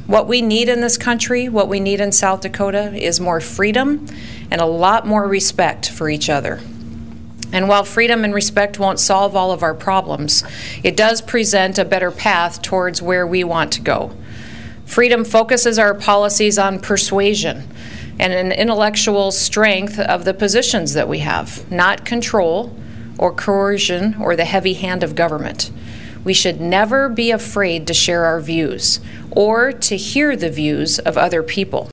What we need in this country, what we need in South Dakota, is more freedom and a lot more respect for each other. And while freedom and respect won't solve all of our problems, it does present a better path towards where we want to go. Freedom focuses our policies on persuasion and an intellectual strength of the positions that we have, not control or coercion or the heavy hand of government. We should never be afraid to share our views or to hear the views of other people.